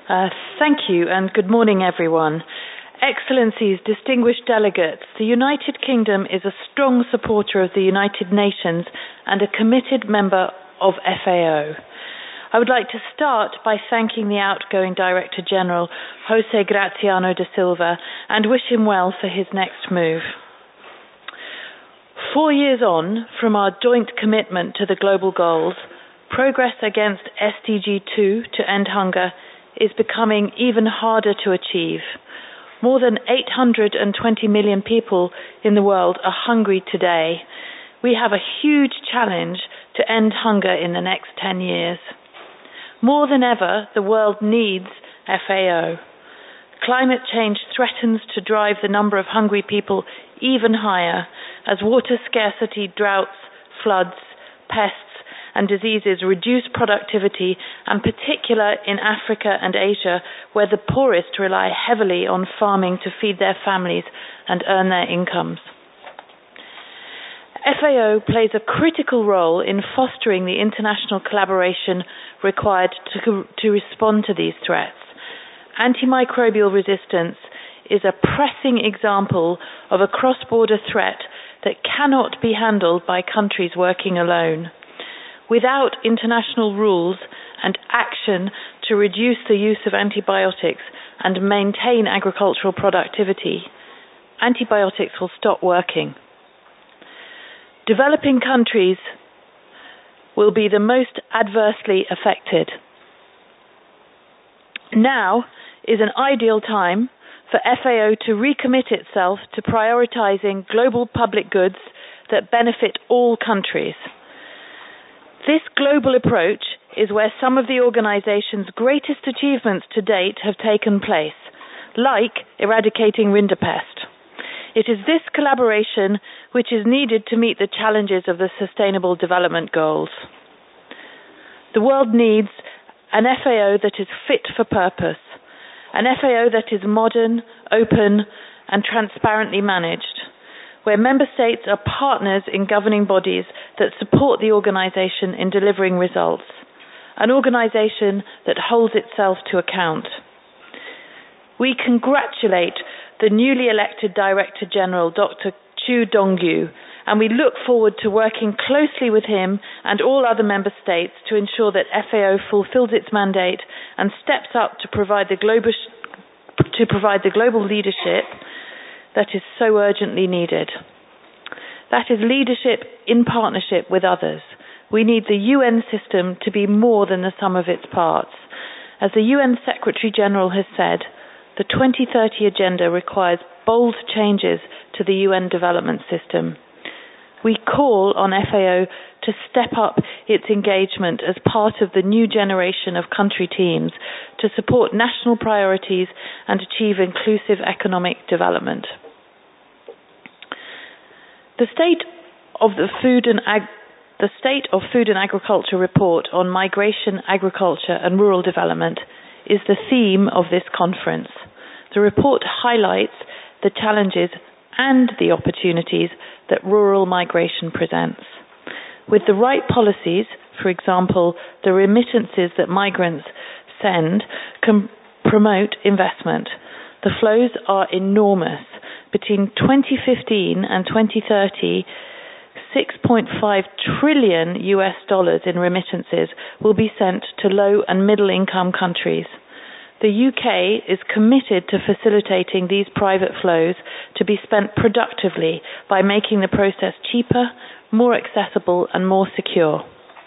Thank you and good morning, everyone. Excellencies, distinguished delegates, the United Kingdom is a strong supporter of the United Nations and a committed member of FAO. I would like to start by thanking the outgoing Director General, José Graziano da Silva, and wish him well for his next move. 4 years on from our joint commitment to the global goals, progress against SDG 2 to end hunger is becoming even harder to achieve. More than 820 million people in the world are hungry today. We have a huge challenge to end hunger in the next 10 years. More than ever, the world needs FAO. Climate change threatens to drive the number of hungry people even higher as water scarcity, droughts, floods, pests, and diseases reduce productivity, and particularly in Africa and Asia, where the poorest rely heavily on farming to feed their families and earn their incomes. FAO plays a critical role in fostering the international collaboration required to respond to these threats. Antimicrobial resistance is a pressing example of a cross-border threat that cannot be handled by countries working alone. Without international rules and action to reduce the use of antibiotics and maintain agricultural productivity, antibiotics will stop working. Developing countries will be the most adversely affected. Now is an ideal time for FAO to recommit itself to prioritizing global public goods that benefit all countries. This global approach is where some of the organization's greatest achievements to date have taken place, like eradicating rinderpest. It is this collaboration which is needed to meet the challenges of the Sustainable Development Goals. The world needs an FAO that is fit for purpose, an FAO that is modern, open, and transparently managed, where member states are partners in governing bodies that support the organization in delivering results, an organization that holds itself to account. We congratulate the newly elected Director General, Dr. Chu Dongyu, and we look forward to working closely with him and all other member states to ensure that FAO fulfills its mandate and steps up to provide the global leadership that is so urgently needed. That is leadership in partnership with others. We need the UN system to be more than the sum of its parts. As the UN Secretary General has said, the 2030 Agenda requires bold changes to the UN development system. We call on FAO to step up its engagement as part of the new generation of country teams to support national priorities and achieve inclusive economic development. The State of Food and Agriculture report on migration, agriculture and rural development is the theme of this conference. The report highlights the challenges and the opportunities that rural migration presents. With the right policies, for example, the remittances that migrants send can promote investment. The flows are enormous. Between 2015 and 2030, $6.5 trillion in remittances will be sent to low and middle income countries. The UK is committed to facilitating these private flows to be spent productively by making the process cheaper, more accessible and more secure.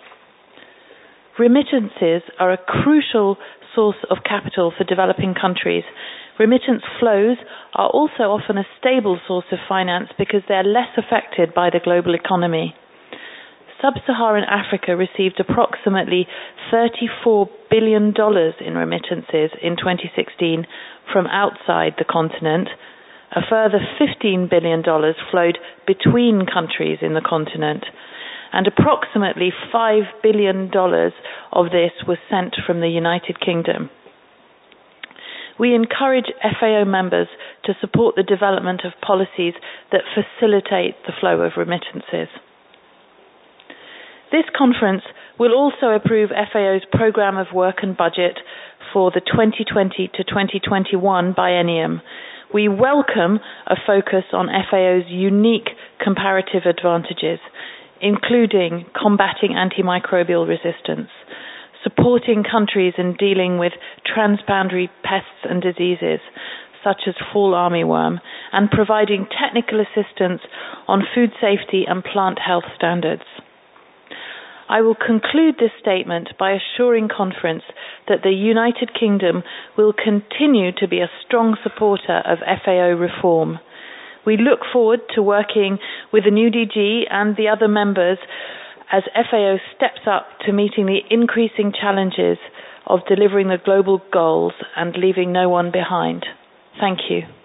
Remittances are a crucial source of capital for developing countries. Remittance flows are also often a stable source of finance because they are less affected by the global economy. Sub-Saharan Africa received approximately $34 billion in remittances in 2016 from outside the continent. A further $15 billion flowed between countries in the continent, and approximately $5 billion of this was sent from the United Kingdom. We encourage FAO members to support the development of policies that facilitate the flow of remittances. This conference We'll also approve FAO's programme of work and budget for the 2020 to 2021 biennium. We welcome a focus on FAO's unique comparative advantages, including combating antimicrobial resistance, supporting countries in dealing with transboundary pests and diseases, such as fall armyworm, and providing technical assistance on food safety and plant health standards. I will conclude this statement by assuring Conference that the United Kingdom will continue to be a strong supporter of FAO reform. We look forward to working with the new DG and the other members as FAO steps up to meeting the increasing challenges of delivering the global goals and leaving no one behind. Thank you.